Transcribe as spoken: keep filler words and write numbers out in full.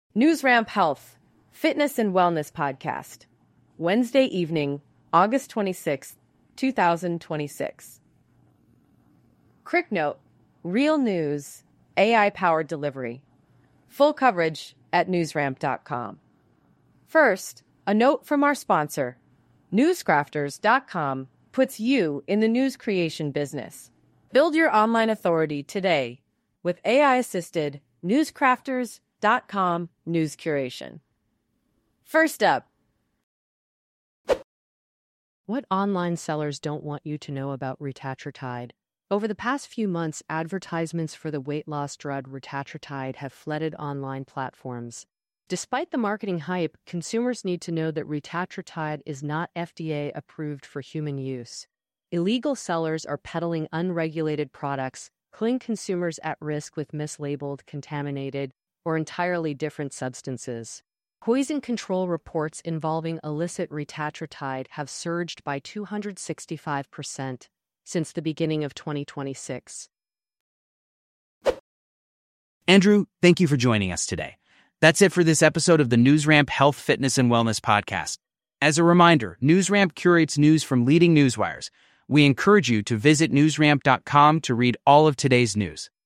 NewsRamp Health, Fitness and Wellness Podcast, Wednesday evening, August twenty-sixth, two thousand twenty-six. Quick note, real news, A I-powered delivery. Full coverage at newsramp dot com. First, a note from our sponsor. newscrafters dot com puts you in the news creation business. Build your online authority today with A I-assisted newscrafters dot com news curation. First up, what online sellers don't want you to know about retatrutide. Over the past few months, advertisements for the weight loss drug retatrutide have flooded online platforms. Despite the marketing hype, consumers need to know that retatrutide is not F D A approved for human use. Illegal sellers are peddling unregulated products, putting consumers at risk with mislabeled, contaminated, or entirely different substances. Poison control reports involving illicit retatrutide have surged by two hundred sixty-five percent since the beginning of twenty twenty-six. Andrew, thank you for joining us today. That's it for this episode of the NewsRamp Health, Fitness, and Wellness Podcast. As a reminder, NewsRamp curates news from leading newswires. We encourage you to visit newsramp dot com to read all of today's news.